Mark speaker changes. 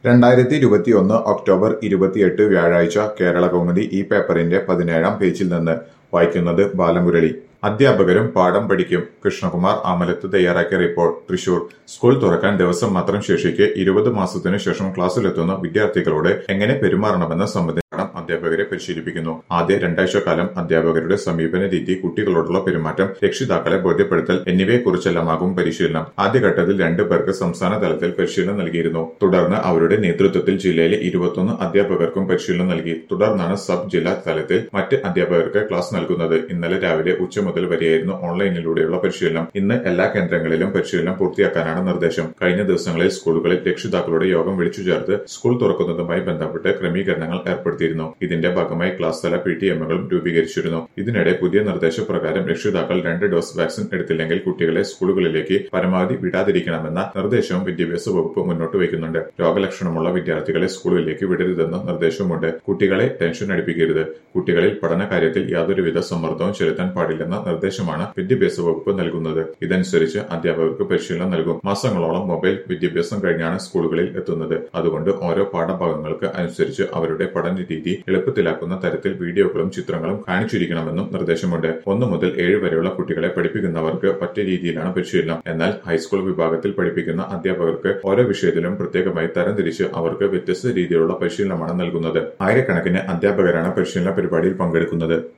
Speaker 1: 2021 October 28 വ്യാഴാഴ്ച കേരളകൗമുദി ഈ പേപ്പറിന്റെ 17-ാം പേജിൽ നിന്ന് വായിക്കുന്നത് ബാലമുരളി. അധ്യാപകരും പാഠം പഠിക്കും. കൃഷ്ണകുമാർ ആമലത്ത് തയ്യാറാക്കിയ റിപ്പോർട്ട്. തൃശൂർ. സ്കൂൾ തുറക്കാൻ ദിവസം മാത്രം ശേഷിക്കെ 20 മാസത്തിനു ശേഷം ക്ലാസ്സിലെത്തുന്ന വിദ്യാർത്ഥികളോട് എങ്ങനെ പെരുമാറണമെന്ന സംബന്ധിച്ച അധ്യാപകരെ പരിശീലിപ്പിക്കുന്നു. ആദ്യ രണ്ടാഴ്ചക്കാലം അധ്യാപകരുടെ സമീപന രീതി, കുട്ടികളോടുള്ള പെരുമാറ്റം, രക്ഷിതാക്കളെ ബോധ്യപ്പെടുത്തൽ എന്നിവയെക്കുറിച്ചെല്ലാമാകും പരിശീലനം. ആദ്യഘട്ടത്തിൽ 2 പേർക്ക് സംസ്ഥാന തലത്തിൽ പരിശീലനം നൽകിയിരുന്നു. തുടർന്ന് അവരുടെ നേതൃത്വത്തിൽ ജില്ലയിലെ 21 അധ്യാപകർക്കും പരിശീലനം നൽകി. തുടർന്നാണ് സബ് ജില്ലാ തലത്തിൽ മറ്റ് അധ്യാപകർക്ക് ക്ലാസ് നൽകുന്നത്. ഇന്നലെ രാവിലെ ഉച്ച മുതൽ വരെയായിരുന്നു ഓൺലൈനിലൂടെയുള്ള പരിശീലനം. ഇന്ന് എല്ലാ കേന്ദ്രങ്ങളിലും പരിശീലനം പൂർത്തിയാക്കാനാണ് നിർദ്ദേശം. കഴിഞ്ഞ ദിവസങ്ങളിൽ സ്കൂളുകളിൽ രക്ഷിതാക്കളുടെ യോഗം വിളിച്ചു ചേർത്ത് സ്കൂൾ തുറക്കുന്നതുമായി ബന്ധപ്പെട്ട് ക്രമീകരണങ്ങൾ ഏർപ്പെടുത്തിയിരുന്നു. ഇതിന്റെ ഭാഗമായി ക്ലാസ് തല PTM-കളും രൂപീകരിച്ചിരുന്നു. ഇതിനിടെ പുതിയ നിർദ്ദേശപ്രകാരം രക്ഷിതാക്കൾ 2 ഡോസ് വാക്സിൻ എടുത്തില്ലെങ്കിൽ കുട്ടികളെ സ്കൂളുകളിലേക്ക് പരമാവധി വിടാതിരിക്കണമെന്ന നിർദ്ദേശവും വിദ്യാഭ്യാസ വകുപ്പ് മുന്നോട്ട് വയ്ക്കുന്നുണ്ട്. രോഗലക്ഷണമുള്ള വിദ്യാർത്ഥികളെ സ്കൂളിലേക്ക് വിടരുതെന്ന നിർദ്ദേശവുമുണ്ട്. കുട്ടികളെ ടെൻഷൻ അടിപ്പിക്കരുത്. കുട്ടികളിൽ പഠന കാര്യത്തിൽ യാതൊരുവിധ സമ്മർദ്ദവും ചെലുത്താൻ പാടില്ലെന്ന നിർദ്ദേശമാണ് വിദ്യാഭ്യാസ വകുപ്പ് നൽകുന്നത്. ഇതനുസരിച്ച് അധ്യാപകർക്ക് പരിശീലനം നൽകും. മാസങ്ങളോളം മൊബൈൽ വിദ്യാഭ്യാസം കഴിഞ്ഞാണ് സ്കൂളുകളിൽ എത്തുന്നത്. അതുകൊണ്ട് ഓരോ പാഠഭാഗങ്ങൾക്ക് അനുസരിച്ച് അവരുടെ പഠന രീതി എളുപ്പത്തിലാക്കുന്ന തരത്തിൽ വീഡിയോകളും ചിത്രങ്ങളും കാണിച്ചിരിക്കണമെന്നും നിർദ്ദേശമുണ്ട്. 1 മുതൽ 7 വരെയുള്ള കുട്ടികളെ പഠിപ്പിക്കുന്നവർക്ക് ഒറ്റ രീതിയിലാണ് പരിശീലനം. എന്നാൽ ഹൈസ്കൂൾ വിഭാഗത്തിൽ പഠിപ്പിക്കുന്ന അധ്യാപകർക്ക് ഓരോ വിഷയത്തിലും പ്രത്യേകമായി തരംതിരിച്ച് അവർക്ക് വ്യത്യസ്ത രീതിയിലുള്ള പരിശീലനമാണ് നൽകുന്നത്. ആയിരക്കണക്കിന് അധ്യാപകരാണ് പരിശീലന പരിപാടിയിൽ പങ്കെടുക്കുന്നത്.